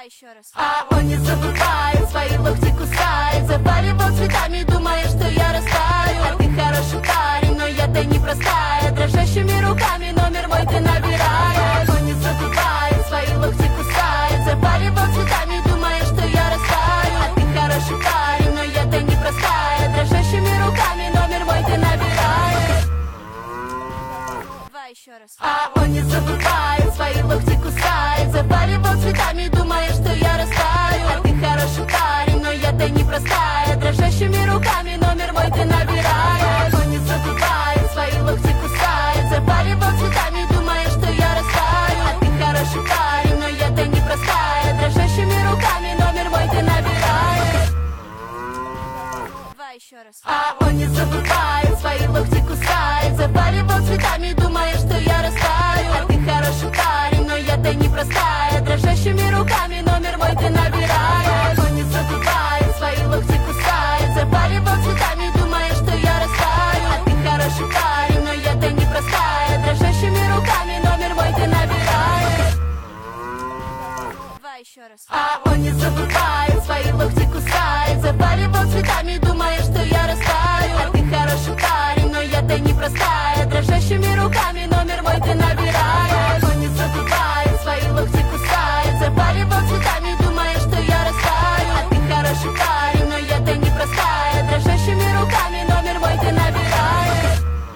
Давай еще раз. А он не забывает, свои локти кусает, запаливал цветами, думая, что я растаю. А ты хороший парень, но я-то не простая, дрожащими руками номер мой ты набираешь. Он не забывает, свои локти кусает, запаливал цветами, думая, что я растаю. А ты хороший парень, но я-то не простая, дрожащими руками номер мой ты набираешь. Давай еще раз. А он не забывает, свои локти кусает, запаливал цветами, думая, что я растаю. А ты хороший парень, но я-то не простая, дрожащими руками номер мой ты набираешь. Он не забывает, свои локти кусает, запаливал цветами, думая, что я растаю. А ты хороший парень, но я-то не простая, дрожащими руками номер мой ты набираешь. Давай еще раз. А он не забывает, свои локти кусает, запаливал цветами, думая, что я растаю. А ты хороший парень, но я-то не простая, дрожащими руками номер мой ты набираешь. Он не забывает, свои локти кусает, запаливал цветами, думая, что я растаю. А ты хороший парень, но я-то не простая, дрожащими руками номер мой ты набираешь. Давай еще раз. А он не забывает, свои локти кусает, запаливал цветами, думая, что я растаю. А ты хороший парень, но я-то не простая, дрожащими руками